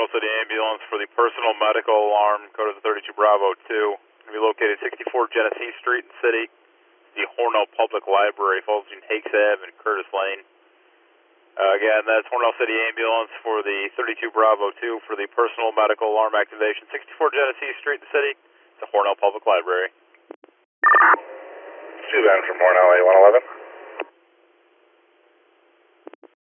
Hornell City Ambulance for the personal medical alarm, code of the 32 Bravo 2. Going to be located 64 Genesee Street in the city. The Hornell Public Library falls between Hakes Ave and Curtis Lane. Again, that's Hornell City Ambulance for the 32 Bravo 2 for the personal medical alarm activation. 64 Genesee Street in the city. It's the Hornell Public Library. Sue Ben from Hornell A111.